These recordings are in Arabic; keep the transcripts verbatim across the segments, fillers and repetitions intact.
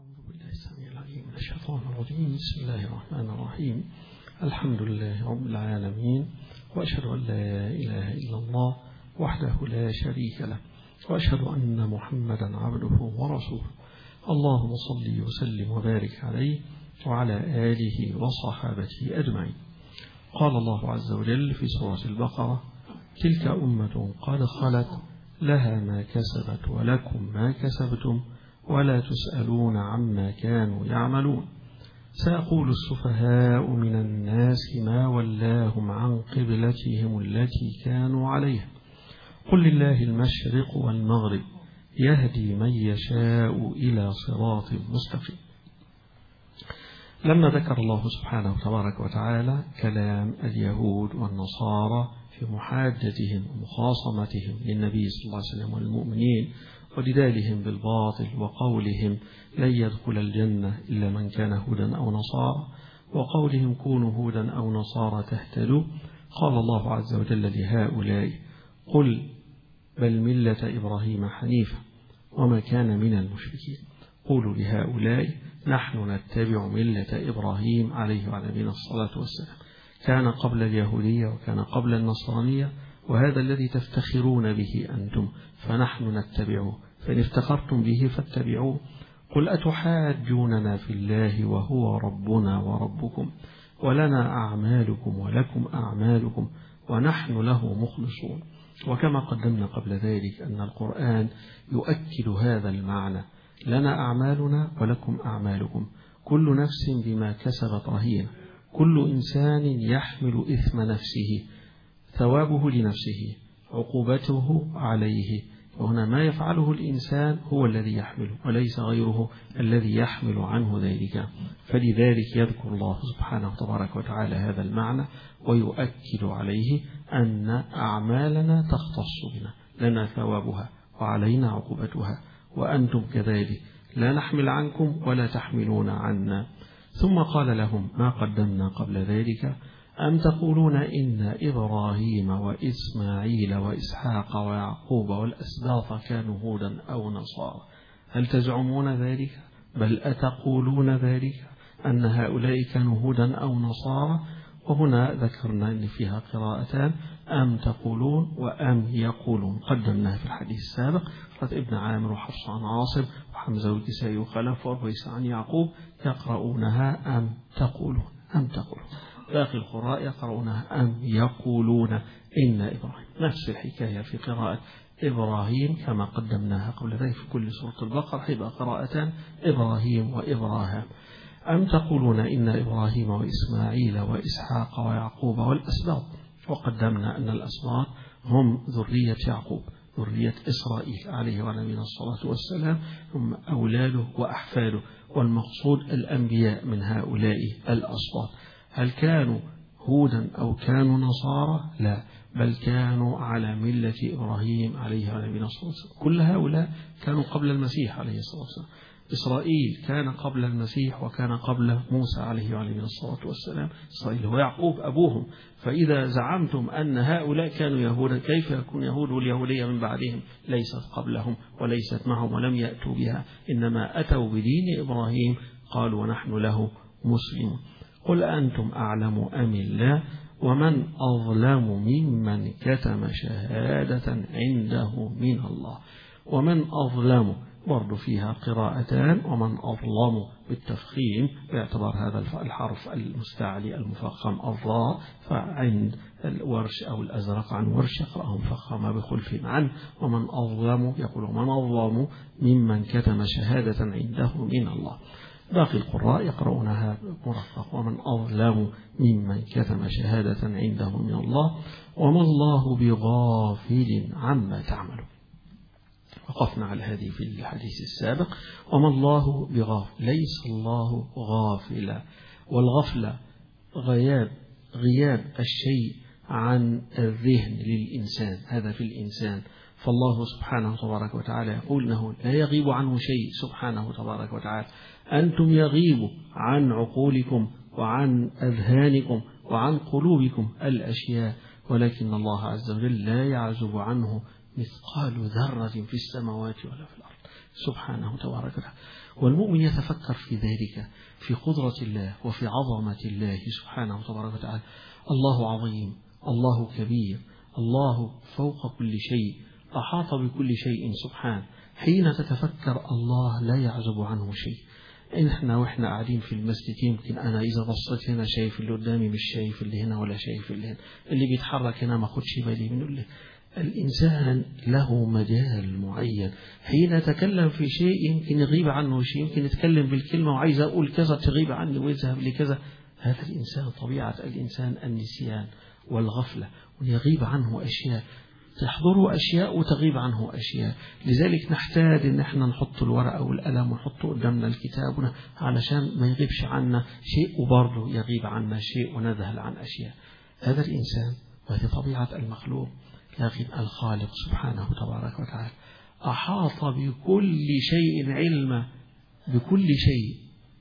أعوذ بالله السميع العليم من الشيطان الرجيم. بسم الله الرحمن الرحيم. الحمد لله رب العالمين، وأشهد أن لا إله إلا الله وحده لا شريك له، وأشهد أن محمدا عبده ورسوله. اللهم صل وسلم وبارك عليه وعلى آله وصحابته أجمعين. قال الله عز وجل في سورة البقرة: تلك أمة قد خلت لها ما كسبت ولكم ما كسبتم ولا تسألون عما كانوا يعملون. سيقول السفهاء من الناس ما ولاهم عن قبلتهم التي كانوا عليها، قل لله المشرق والمغرب يهدي من يشاء إلى صراط مستقيم. لما ذكر الله سبحانه تبارك وتعالى كلام اليهود والنصارى في محاجتهم ومخاصمتهم للنبي صلى الله عليه وسلم والمؤمنين وجدالهم بالباطل وقولهم لن يدخل الجنة إلا من كان هودا أو نصارى، وقولهم كونوا هودا أو نصارى تهتدوا، قال الله عز وجل لهؤلاء: قل بل ملة إبراهيم حنيفا وما كان من المشركين. قولوا لهؤلاء: نحن نتبع ملة إبراهيم عليه وعلى نبينا الصلاة والسلام، كان قبل اليهودية وكان قبل النصرانية، وهذا الذي تفتخرون به أنتم فنحن نتبعه، فإن افتخرتم به فاتبعوه. قل أتحاجوننا في الله وهو ربنا وربكم ولنا أعمالكم ولكم أعمالكم ونحن له مخلصون. وكما قدمنا قبل ذلك أن القرآن يؤكد هذا المعنى: لنا أعمالنا ولكم أعمالكم، كل نفس بما كسبت رهينة، كل إنسان يحمل إثم نفسه، ثوابه لنفسه، عقوبته عليه. وهنا ما يفعله الإنسان هو الذي يحمله وليس غيره الذي يحمل عنه ذلك. فلذلك يذكر الله سبحانه تبارك وتعالى هذا المعنى ويؤكد عليه أن أعمالنا تختص بنا، لنا ثوابها وعلينا عقوبتها، وأنتم كذلك لا نحمل عنكم ولا تحملون عنا. ثم قال لهم ما قدمنا قبل ذلك: أم تقولون إن إبراهيم وإسماعيل وإسحاق ويعقوب والأسباط كانوا هودا أو نصارى؟ هل تزعمون ذلك؟ بل أتقولون ذلك أن هؤلاء كانوا هودا أو نصارى. وهنا ذكرنا أن فيها قراءتان: أم تقولون وأم يقولون، قدمناها في الحديث السابق. قرأت ابن عامر وحفص عن عاصم وحمزة والكسائي وخلف ورويس عن يعقوب يقرؤونها أم تقولون أم تقولون. باقي القراء يقرؤونها أم يقولون إن إبراهيم. نفس الحكاية في قراءة إبراهيم كما قدمناها قبل ذلك في كل سورة البقرة، يبقى قراءتان: إبراهيم وإبراهام. أم تقولون إن إبراهيم وإسماعيل وإسحاق ويعقوب والأسباط. وقدمنا أن الأسباط هم ذرية يعقوب، ذرية إسرائيل عليه وعلى نبينا الصلاة والسلام، هم أولاده وأحفاده، والمقصود الأنبياء من هؤلاء الأسباط. هل كانوا هودا أو كانوا نصارى؟ لا، بل كانوا على ملة إبراهيم عليه وعلى نبينا الصلاة والسلام. كل هؤلاء كانوا قبل المسيح عليه الصلاة والسلام. إسرائيل كان قبل المسيح وكان قبل موسى عليه وعلى نبينا الصلاة والسلام. إسرائيل هو يعقوب أبوهم. فإذا زعمتم أن هؤلاء كانوا يهودا، كيف يكون يهود واليهودية من بعدهم؟ ليست قبلهم وليست معهم ولم يأتوا بها، إنما أتوا بدين إبراهيم، قالوا ونحن له مسلمون. قل أنتم أعلم أم الله ومن أظلم ممن كتم شهادة عنده من الله. ومن أظلم برضو فيها قراءتان: ومن أظلم بالتفخيم باعتبار هذا الحرف المستعلي المفخم الضاء، فعند الورش أو الأزرق عن ورش يقرأهم فخم بخلف عنه. ومن أظلم يقول من أظلم ممن كتم شهادة عنده من الله. باقي القراء يقرؤونها مرقق: ومن أظلم ممن كتم شهادة عنده من الله وما الله بغافل عما تعملون. وقفنا على هذه في الحديث السابق: وما الله بغافل، ليس الله غافلا، والغفلة غياب غياب الشيء عن الذهن للإنسان، هذا في الإنسان. فالله سبحانه تبارك وتعالى يقول أنه لا يغيب عنه شيء سبحانه تبارك وتعالى. أنتم يغيب عن عقولكم وعن أذهانكم وعن قلوبكم الأشياء، ولكن الله عز وجل لا يعزب عنه مثقال ذرة في السماوات ولا في الأرض. سبحانه تبارك وتعالى. والمؤمن يتفكر في ذلك، في قدرة الله وفي عظمة الله سبحانه تبارك وتعالى. الله عظيم، الله كبير، الله فوق كل شيء، أحاط بكل شيء سبحانه. حين تتفكر الله لا يعزب عنه شيء. إحنا وإحنا قاعدين في المسجد يمكن أنا إذا بصيت هنا شايف اللي قدامي مش شايف اللي هنا ولا شايف اللي هنا، اللي بيتحرك هنا ما خدش بالي منه. اللي الإنسان له مجال معين، حين يتكلم في شيء يمكن يغيب عنه شيء، يمكن يتكلم بالكلمة وعايز أقول كذا تغيب عني ويذهب لكذا. هذا الإنسان طبيعة الإنسان النسيان والغفلة، ويغيب عنه أشياء، تحضره أشياء وتغيب عنه أشياء. لذلك نحتاج إن احنا نحط الورقة والقلم ونحط قدامنا الكتاب علشان ما يغيبش عنا شيء وبرضه يغيب عنا شيء ونذهل عن أشياء. هذا الإنسان وهذه طبيعة المخلوق. لكن الخالق سبحانه تبارك وتعالى أحاط بكل شيء علما، بكل شيء،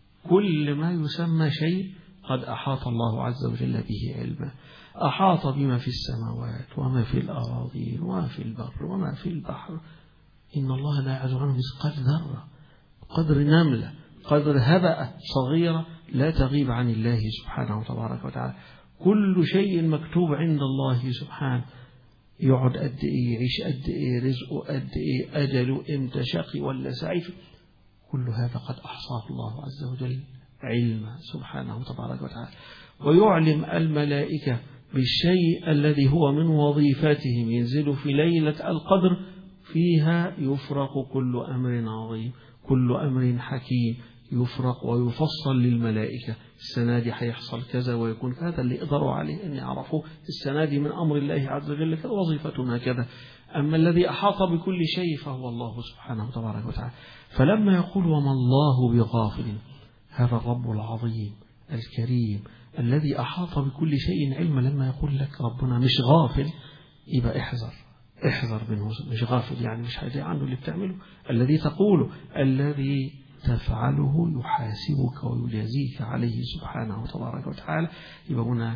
كل ما يسمى شيء قد أحاط الله عز وجل به علما. أحاط بما في السماوات وما في الأراضين وما في البر وما في البحر. إن الله لا يعزب عنه مثقال ذرة، قدر نملة، قدر هبأة صغيرة لا تغيب عن الله سبحانه تبارك وتعالى. كل شيء مكتوب عند الله سبحانه. يقعد قد إيه، يعيش قد إيه، رزقه قد إيه، أجله إمتى، شقي ولا سعيد، كل هذا قد أحصاه الله عز وجل علما سبحانه تبارك وتعالى. ويعلم الملائكة بالشيء الذي هو من وظيفتهم، ينزل في ليلة القدر فيها يفرق كل أمر عظيم، كل أمر حكيم يفرق ويفصل للملائكة. السنة دي هيحصل كذا ويكون هذا اللي يقدروا عليه أن يعرفوا السنة دي من أمر الله عز وجل كذا، وظيفتنا كذا. أما الذي أحاط بكل شيء فهو الله سبحانه تبارك وتعالى. فلما يقول وما الله بغافل، هذا الرب العظيم الكريم الذي أحاط بكل شيء علما، لما يقول لك ربنا مش غافل يبقى احذر، احذر منه. مش غافل يعني مش هيضيع عنه اللي بتعمله، الذي تقوله، الذي تفعله يحاسبك ويجازيك عليه سبحانه تبارك وتعالى. يبقى هنا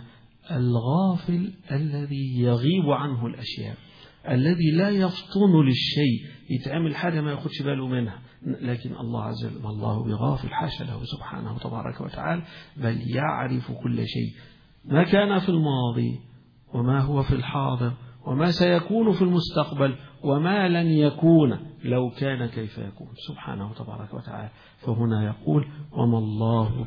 الغافل الذي يغيب عنه الأشياء، الذي لا يفطن للشيء، يتعمل حاجة ما ياخدش باله منها. لكن الله عز وجل ما الله بغافل، حاشا له سبحانه تبارك وتعالى، بل يعرف كل شيء، ما كان في الماضي وما هو في الحاضر وما سيكون في المستقبل وما لن يكون لو كان كيف يكون سبحانه تبارك وتعالى. فهنا يقول وما الله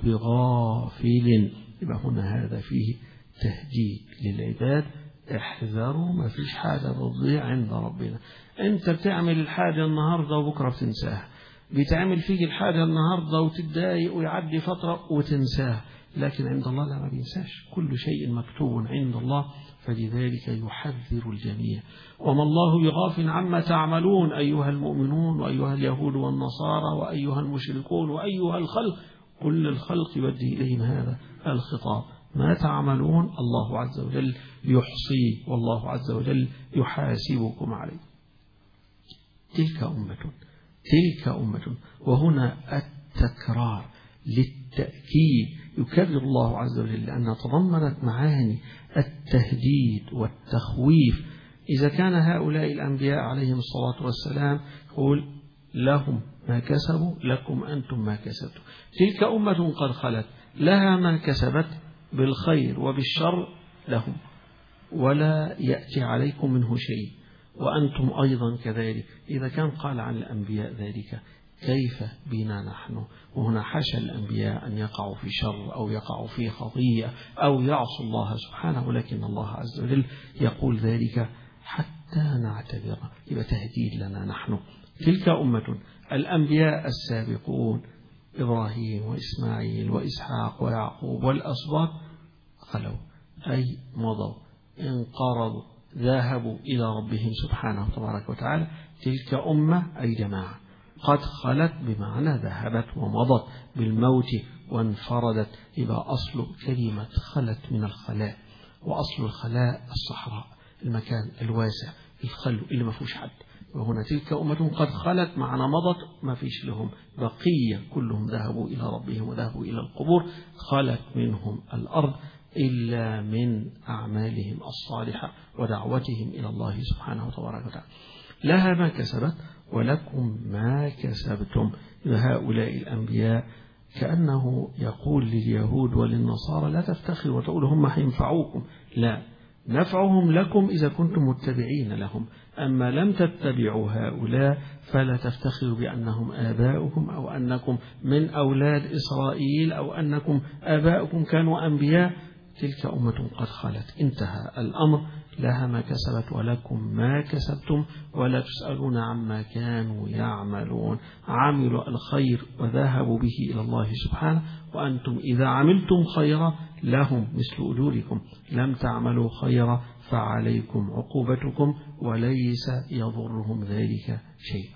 بغافل، يبقى هنا هذا فيه تهديد للعباد. احذروا، ما فيش حاجة تضيع عند ربنا. انت بتعمل الحاجة النهاردة وبكرة بتنساها، بتعمل فيك الحاجة النهاردة وتتضايق ويعدي فترة وتنساها، لكن عند الله لا، ما بينساش. كل شيء مكتوب عند الله، فلذلك يحذر الجميع. وما الله بغافل عما تعملون أيها المؤمنون وأيها اليهود والنصارى وأيها المشركون وأيها الخلق، كل الخلق يودي إليهم هذا الخطاب. ما تعملون الله عز وجل يحصيه، والله عز وجل يحاسبكم عليه. تلك أمة، تلك أمة، وهنا التكرار للتأكيد، يكرر الله عز وجل لأنها تضمنت معاني التهديد والتخويف. إذا كان هؤلاء الأنبياء عليهم الصلاة والسلام يقول لهم ما كسبوا لكم أنتم ما كسبتم. تلك أمة قد خلت، لها ما كسبت بالخير وبالشر لهم، ولا يأتي عليكم منه شيء، وأنتم أيضا كذلك. إذا كان قال عن الأنبياء ذلك، كيف بنا نحن؟ وهنا حاشا الأنبياء أن يقعوا في شر أو يقعوا في خطيئة أو يعصوا الله سبحانه، لكن الله عز وجل يقول ذلك حتى نعتبر. يبقى تهديد لنا نحن. تلك أمة، الأنبياء السابقون إبراهيم وإسماعيل وإسحاق ويعقوب والأسباط خلوا، أي مضوا، انقرضوا، ذهبوا إلى ربهم سبحانه تبارك وتعالى. تلك أمة أي جماعة قد خلت، بمعنى ذهبت ومضت بالموت وانفردت. يبقى أصل كلمة خلت من الخلاء، وأصل الخلاء الصحراء، المكان الواسع الخلو اللي ما فيهوش حد. وهنا تلك أمة قد خلت، معنى مضت ما فيش لهم بقية، كلهم ذهبوا إلى ربهم وذهبوا إلى القبور. خلت منهم الأرض إلا من أعمالهم الصالحة ودعوتهم إلى الله سبحانه وتعالى. لها ما كسبت ولكم ما كسبتم. هؤلاء الأنبياء كأنه يقول لليهود وللنصارى لا تفتخروا وتقولوا هم هينفعوكم، لا، نفعهم لكم إذا كنتم متبعين لهم، أما لم تتبعوا هؤلاء فلا تفتخروا بأنهم آباؤكم أو أنكم من أولاد إسرائيل أو أنكم آباؤكم كانوا أنبياء. تلك أمة قد خلت، انتهى الأمر، لها ما كسبت ولكم ما كسبتم ولا تسألون عما كانوا يعملون. عملوا الخير وذهبوا به إلى الله سبحانه، وأنتم إذا عملتم خيرا لهم مثل أجوركم، لم تعملوا خيرا فعليكم عقوبتكم وليس يضرهم ذلك شيء.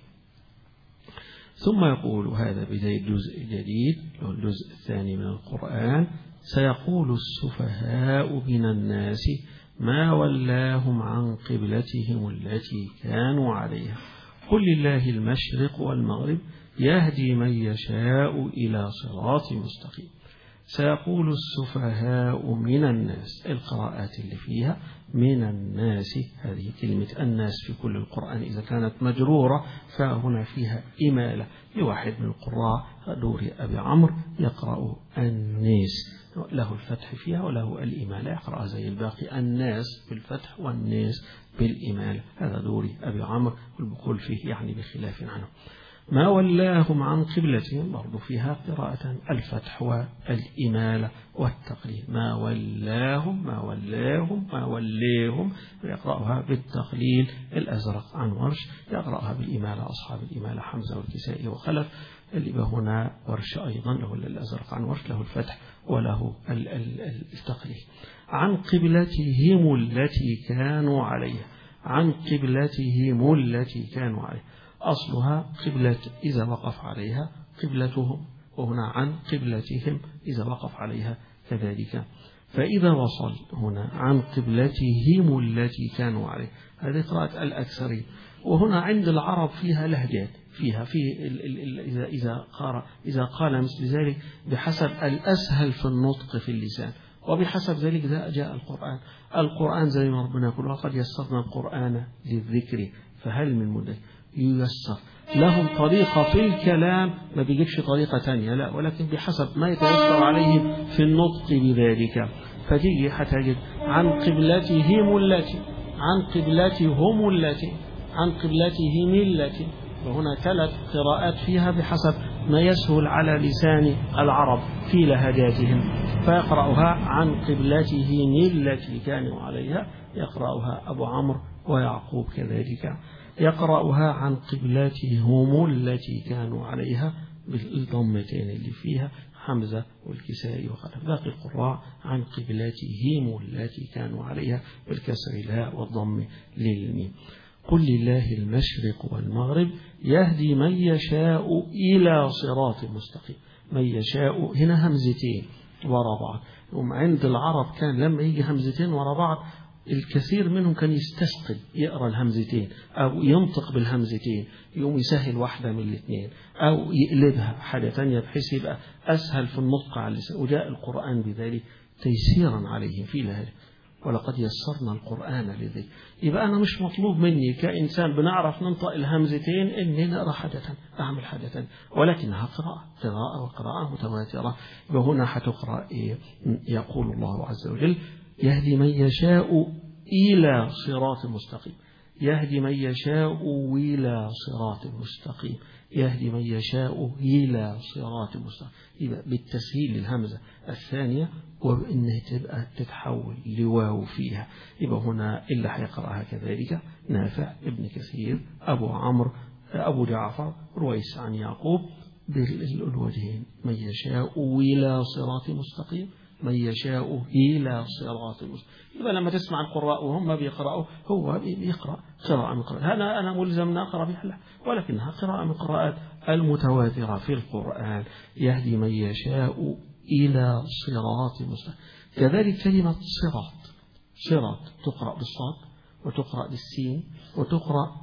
ثم يقول هذا بداية جزء جديد، الجزء الثاني من القرآن: سيقول السفهاء من الناس ما ولاهم عن قبلتهم التي كانوا عليها قل لله المشرق والمغرب يهدي من يشاء إلى صراط مستقيم. سيقول السفهاء من الناس، القراءات اللي فيها من الناس، هذه كلمة الناس في كل القرآن إذا كانت مجرورة فهنا فيها إمالة. لواحد من القراء دوري أبي عمرو يقرأ الناس، له الفتح فيها وله الإمالة، يقرأ زي الباقي الناس بالفتح والناس بالإمالة. هذا دوري أبي عمرو والبقول فيه يعني بخلاف عنه. ما ولاهم عن قبلتهم برضو فيها قراءة الفتح والإمالة والتقليل. ما ولاهم ما ولاهم ما وليهم يقرأها بالتقليل. الأزرق عن ورش يقرأها بالإمالة، أصحاب الإمالة حمزة والكسائي وخلف. اللي هنا ورش أيضا له الأزرق عن ورش له الفتح وله التقليل. عن قبلتهم التي كانوا عليها، عن قبلتهم التي كانوا عليها، أصلها قبلة إذا وقف عليها قبلتهم، وهنا عن قبلتهم إذا وقف عليها كذلك. فإذا وصل هنا عن قبلتهم التي كانوا عليها، هذه قراءة الأكثرين. وهنا عند العرب فيها لهجات، فيها في إذا إذا قال إذا قال مثل ذلك بحسب الأسهل في النطق في اللسان، وبحسب ذلك جاء القرآن. القرآن زي ما ربنا يقول وقد يسرنا القرآن للذكر فهل من مدكر، ييسر لهم طريقة في الكلام، ما بيجيبش طريقة تانية لا، ولكن بحسب ما يتيسر عليهم في النطق بذلك. فتيجي هتجد عن قبلتهم التي، عن قبلتهم التي، عن قبلتهم التي، وهنا ثلاث قراءات فيها بحسب ما يسهل على لسان العرب في لهجاتهم. فيقرأها عن قبلتهم التي كانوا عليها، يقرأها أبو عمرو ويعقوب كذلك، يقرأها عن قبلتهم التي كانوا عليها بالضمتين اللي فيها حمزة والكسائي وخلف. باقي القراء عن قبلتهم التي كانوا عليها بالكسر الهاء والضم للميم. قل لله المشرق والمغرب يهدي من يشاء إلى صراط مستقيم. من يشاء هنا همزتين ورا بعض، وعند العرب كان لما يجي همزتين ورا بعض الكثير منهم كان يستثقل يقرأ الهمزتين أو ينطق بالهمزتين، يقوم يسهل واحدة من الاثنين أو يقلبها حاجة تانية بحيث يبقى أسهل في النطق على اللسان. وجاء القرآن بذلك تيسيرا عليهم في لهجة، ولقد يسرنا القرآن لذلك. يبقى أنا مش مطلوب مني كإنسان بنعرف ننطق الهمزتين إني نقرأ حاجة أعمل حاجة، ولكنها قراءة قراءة وقراءة متواترة. وهنا حتقرأ إيه؟ يقول الله عز وجل يهدي من يشاء إلى صراط مستقيم، يهدي من يشاء إلى صراط مستقيم، يهدي من يشاء إلى صراط مستقيم. يبقى بالتسهيل للهمزة الثانية وبأنها تبقى تتحول لواو فيها. يبقى هنا اللي هيقرأها كذلك نافع ابن كثير أبو عمرو أبو جعفر رويس عن يعقوب بالوجهين، من يشاء إلى صراط مستقيم، من يشاء إلى صراط مستقيم. يبقى لما تسمع القراء وهم بيقرأوا هو بيقرأ قراءة من قراءات، أنا أنا ملزم أن أقرأ بها، ولكنها قراءة من قراءات المتواترة في القرآن. يهدي من يشاء إلى صراط مستقيم. كذلك كلمة صراط، صراط تقرأ بالصاد وتقرأ بالسين وتقرأ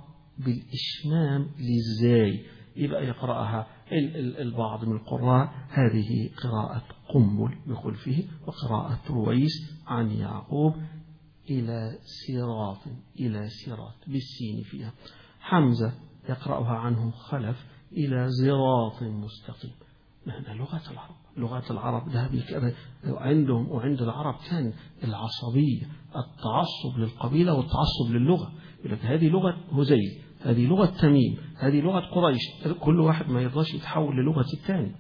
بالإشمام للزاي. يبقى يقرأها البعض من القراء هذه قراءة قنبل بخلفه وقراءة رويس عن يعقوب إلى صراط، إلى صراط بالسين فيها. حمزة يقرأها عنه خلف إلى صراط مستقيم. هنا لغة العرب، لغة العرب ده عندهم وعند العرب كان العصبية، التعصب للقبيلة والتعصب للغة. يقول لك هذه لغة هذيل، هذه لغة تميم، هذه لغة قريش، كل واحد ما يرضاش يتحول للغة الثاني.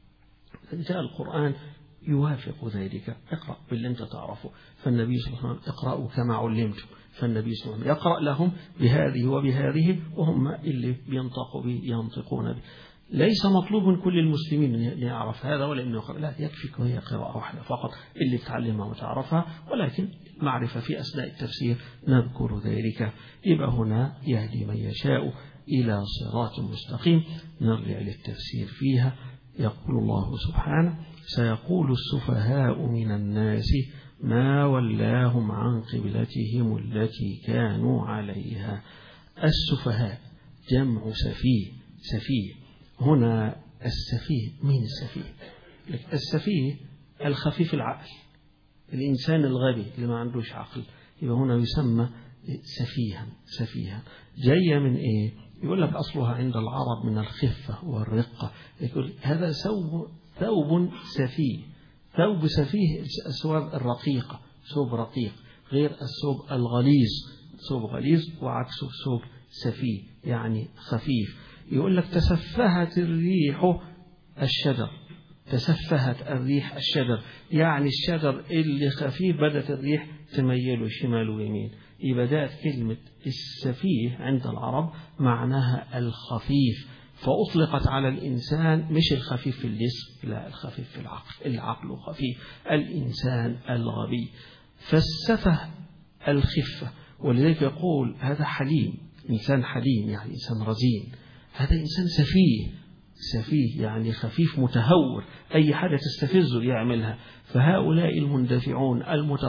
جاء القرآن يوافق ذلك، اقرأ باللي انت تعرفه. فالنبي صلى الله عليه وسلم اقرأوا كما علمتم، فالنبي صلى الله عليه وسلم يقرأ لهم بهذه وبهذه، وهم اللي بينطقوا به ينطقون به. ليس مطلوب من كل المسلمين أن يعرف هذا ولا أنه يقرأ، لا، يكفيك وهي قراءة واحدة فقط اللي تعلمها وتعرفها، ولكن معرفة في أثناء التفسير نذكر ذلك. يبقى هنا يهدي من يشاء إلى صراط مستقيم. نرجع للتفسير فيها. يقول الله سبحانه: سيقول السفهاء من الناس ما ولاهم عن قبلتهم التي كانوا عليها. السفهاء جمع سفيه. سفيه هنا السفيه، مين السفيه؟ السفيه الخفيف العقل، الإنسان الغبي اللي ما عندوش عقل، يبقى هنا يسمى سفيها. سفيها جاية من إيه؟ يقول لك أصلها عند العرب من الخفة والرقة. يقول هذا ثوب ثوب سفيه. ثوب سفيه الثواب الرقيقة، ثوب رقيق، غير الثوب الغليظ. ثوب غليظ وعكسه ثوب سفيه يعني خفيف. يقول لك تسفهت الريح الشجر، تسفهت الريح الشجر يعني الشجر اللي خفيف بدأت الريح تميله شمال ويمين. يبقى بدأت كلمة السفيه عند العرب معناها الخفيف، فأطلقت على الإنسان مش الخفيف في الجسم، لا، الخفيف في العقل، العقل خفيف، الإنسان الغبي. فالسفه الخفة، ولذلك يقول هذا حليم، إنسان حليم يعني إنسان رزين. هذا إنسان سفيه. سفيه يعني خفيف متهور، أي حاجة تستفزه يعملها. فهؤلاء المندفعون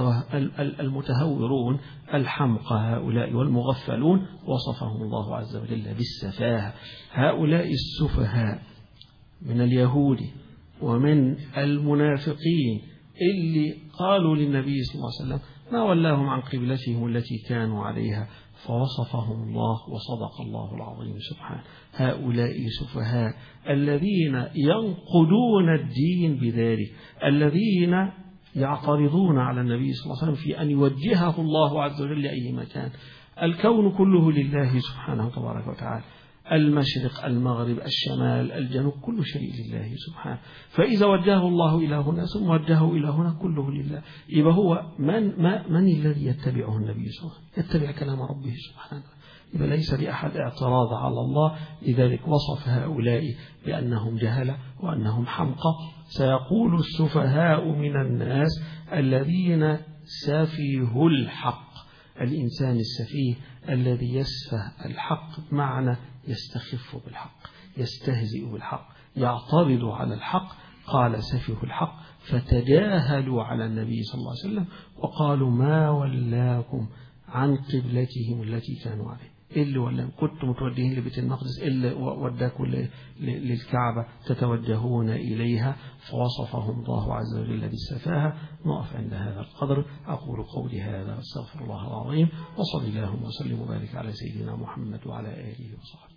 المتهورون الحمقى هؤلاء والمغفلون وصفهم الله عز وجل بالسفاهة. هؤلاء السفهاء من اليهود ومن المنافقين اللي قالوا للنبي صلى الله عليه وسلم ما ولاهم عن قبلتهم التي كانوا عليها، فوصفهم الله وصدق الله العظيم سبحانه. هؤلاء سفهاء الذين ينقضون الدين بذلك، الذين يعترضون على النبي صلى الله عليه وسلم في أن يوجهه الله عز وجل لأي مكان. الكون كله لله سبحانه تبارك وتعالى، المشرق المغرب الشمال الجنوب كل شيء لله سبحانه. فإذا وجهه الله إلى هنا ثم وجهه إلى هنا كله لله، يبقى هو من, ما من الذي يتبعه النبي صلى الله عليه وسلم؟ يتبع كلام ربه سبحانه. يبقى ليس لأحد اعتراض على الله. لذلك وصف هؤلاء بأنهم جهلة وأنهم حمقى. سيقول السفهاء من الناس الذين سفيهوا الحق. الإنسان السفيه الذي يسفه الحق بمعنى يستخف بالحق، يستهزئ بالحق، يعترض على الحق. قال سفيه الحق، فتجاهلوا على النبي صلى الله عليه وسلم وقالوا ما ولاكم عن قبلتهم التي كانوا عليه. اللي ولا كنتم متوجهين لبيت المقدس، اللي وداكم للكعبة تتوجهون إليها، فوصفهم الله عز وجل بالسفاهة. نقف عند هذا القدر. أقول قولي هذا واستغفر الله العظيم، وصلى الله وسلم وبارك على سيدنا محمد وعلى آله وصحبه.